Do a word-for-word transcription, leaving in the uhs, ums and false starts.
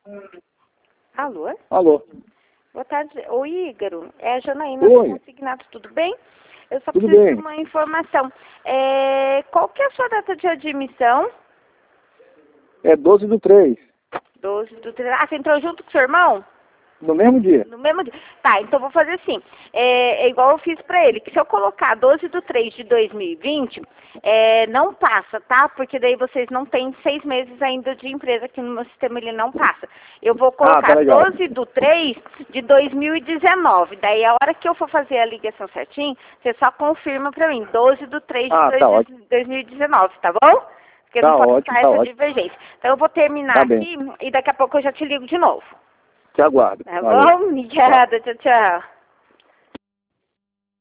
Alô? Alô. Boa tarde. Oi, Ígaro. É a Janaína Oi. do Consignado, tudo bem? Eu só Tudo preciso bem. de uma informação. É, qual que é a sua data de admissão? É doze do três. doze do três. Ah, você entrou junto com seu irmão? No mesmo dia. No mesmo dia. Tá, então vou fazer assim. É, é igual eu fiz pra ele, que se eu colocar doze do três de dois mil e vinte, é, não passa, tá? Porque daí vocês não têm seis meses ainda de empresa, aqui no meu sistema ele não passa. Eu vou Ah, tá colocar legal. doze do três de dois mil e dezenove. Daí a hora que eu for fazer a ligação certinho, você só confirma pra mim, doze do três Ah, de tá ótimo. dois mil e dezenove, tá bom? Porque Tá não pode ótimo, ficar tá essa ótimo. divergência. Então eu vou terminar Tá bem. aqui e daqui a pouco eu já te ligo de novo. Te aguardo. Tá Valeu. bom? Obrigada, tchau, tchau.